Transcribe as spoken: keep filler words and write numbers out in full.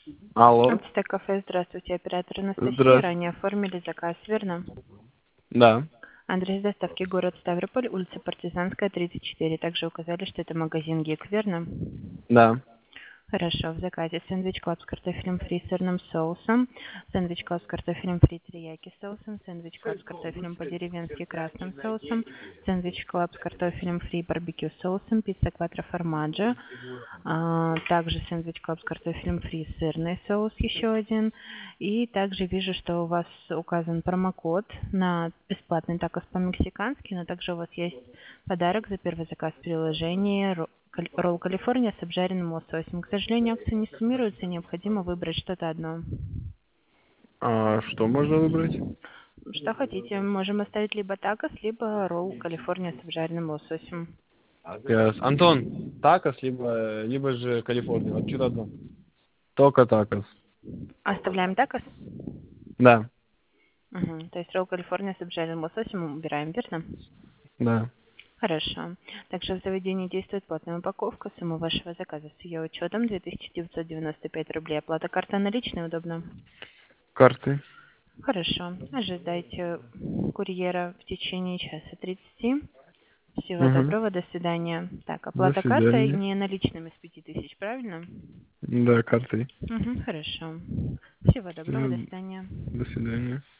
Алло. Ацтек кафе, здравствуйте, оператор Анастасия. Здравствуйте. Ранее оформили заказ, верно? Да. Адрес доставки город Ставрополь, улица Партизанская, тридцать четыре. Также указали, что это магазин Гик, верно? Да. Хорошо, в заказе сэндвич клаб с картофелем фри с сырным соусом, сэндвич клаб с картофелем фри терияки соусом, сэндвич клаб с картофелем по-деревенски красным соусом, сэндвич клаб с картофелем фри барбекю соусом, пицца кватро формаджо, а, также сэндвич клаб с картофелем фри сырный соус еще один. И также вижу, что у вас указан промокод на бесплатный такос по-мексикански, но также у вас есть подарок за первый заказ в приложении ро- каль- ролл Калифорния с обжаренным лососем. К сожалению, акции не суммируются, необходимо выбрать что-то одно. А что можно выбрать? Что хотите, можем оставить либо такос, либо ролл Калифорния с обжаренным лососем. Yes. Антон, такос, либо, либо же Калифорния. Вот что-то одно. Только такос. Оставляем такос? Да. Угу. То есть ролл Калифорния с обжаренным лососем убираем, верно? Да. Хорошо. Также в заведении действует платная упаковка. Сумма вашего заказа с ее учетом две тысячи девятьсот девяносто пять рублей. Оплата карта наличная удобно? Карты. Хорошо. Ожидайте курьера в течение часа тридцати. Всего Угу. доброго, до свидания. Так, До оплата картой свидания. не наличными с пяти тысяч, правильно? Да, карты. Угу, хорошо. Всего доброго, до Ну, свидания. до свидания.